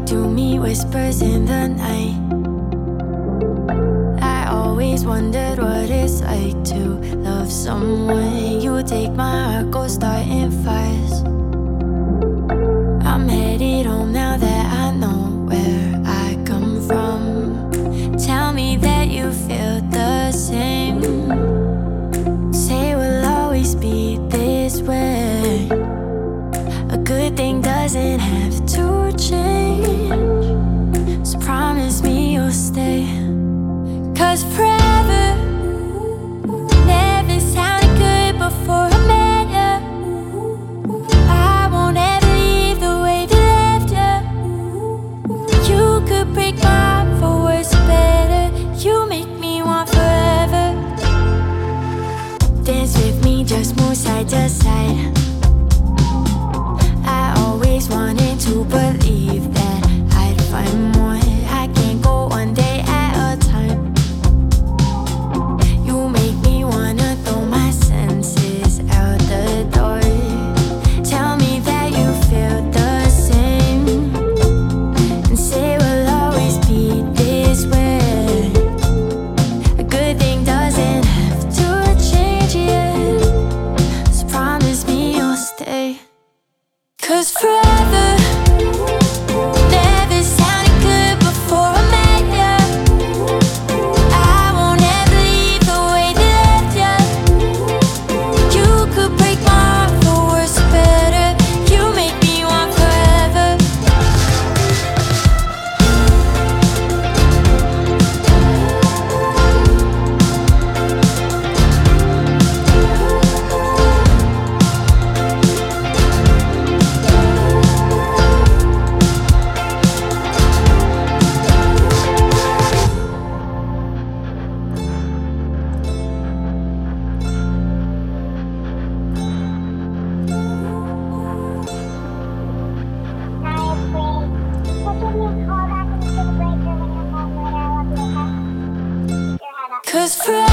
to me, whispers in the night. I always wondered what it's like to love someone. You take my heart, go starting fires. I'm headed home now that I know where I come from. Tell me that you feel the same. Say we'll always be this way. A good thing doesn't have to change. So promise me you'll stay. 'Cause forever never sounded good before I met you. I won't ever leave the way they left you. You could break my heart for worse or better. You make me want forever. Dance with me, just move side to side. I always wanted to believe that I'd find more. I can't go one day at a time. You make me wanna throw my senses out the door. Tell me that you feel the same. And say we'll always be this way. A good thing doesn't have to change yet. So promise me you'll stay. 'Cause forever never sounded good before I met you. I won't ever leave the way they left you. You could break my heart for worse or better. You make me want forever. 'Cause forever